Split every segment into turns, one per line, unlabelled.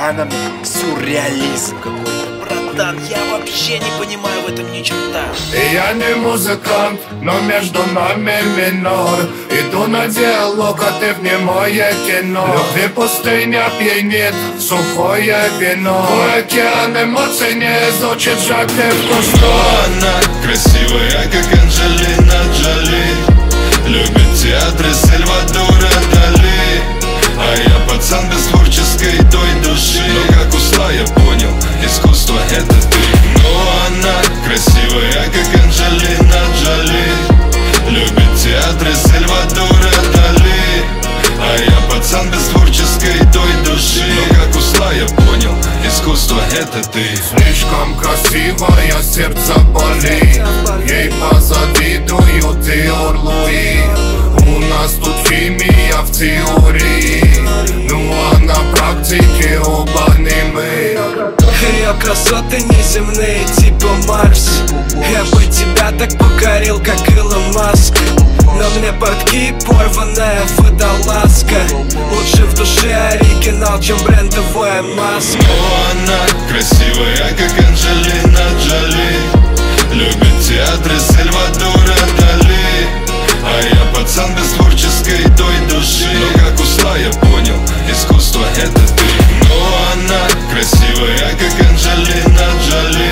Она мне сюрреализм какой-то. Братан, я вообще не понимаю в этом ни черта.
Я не музыкант, но между нами минор. Иду на диалог, а ты в немое кино. Любви пустыня пьянит, сухое вино. Твой океан эмоций не изучит жадный вкус.
Она красивая, как Анджелина Джоли. Любит театры Сальвадора Дали. А я пацан без творческой той души. Но как ушла, я понял, искусство это ты. Но она красивая, как Анджелина Джоли. Любит театры Сальвадора Дали. А я пацан без творческой той души. Но как ушла, я понял, искусство это ты.
Слишком красивая, сердце болит. Ей позавидуют и орлуи. У нас тут химия в теории, ну а на практике оба немы.
Ее красоты неземные, типа Марс. Я бы тебя так покорил, как Илон Маск. Но мне подки порванная водолазка. Лучше в душе оригинал, чем брендовая маска.
Но она красивая, как Анджелина Джоли. Любит театры Сальвадора Дали. А я пацан без творческой той души. Но как ушла, я понял, искусство это ты. Но она красивая, как Анджелина Джоли.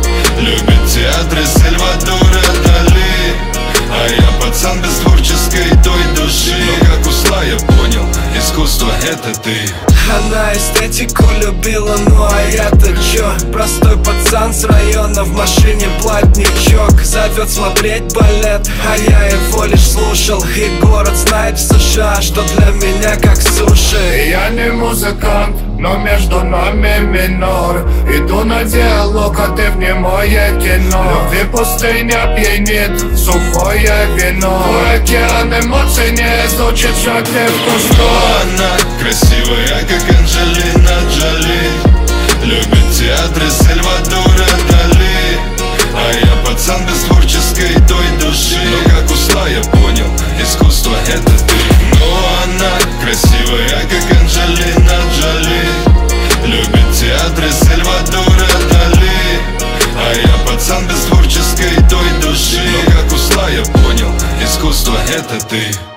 Любит театры Сальвадора Дали. А я пацан без творческой той души. Но как ушла, я понял, искусство это ты.
Она эстетику любила, ну а я-то чё? Простой пацан с района, в машине платничок. Зовет смотреть балет, а я его лишь слушал. И город знает в США, что для меня как суши.
Я не музыкант, но между нами минор. Иду на диалог, а ты в немое кино. Любви пустыня пьянит, сухое вино. Твой океан эмоций не изучит жадный вкус.
Она красивая, как Анджелина Джоли. Любит театры Сальвадора Дали. А я пацан без творческой той души. Но как ушла, я понял, искусство это ты. Но она красивая, как Анджелина Джоли. Любит театры Сальвадора Дали. А я пацан без творческой той души. Но как ушла, я понял, искусство это ты.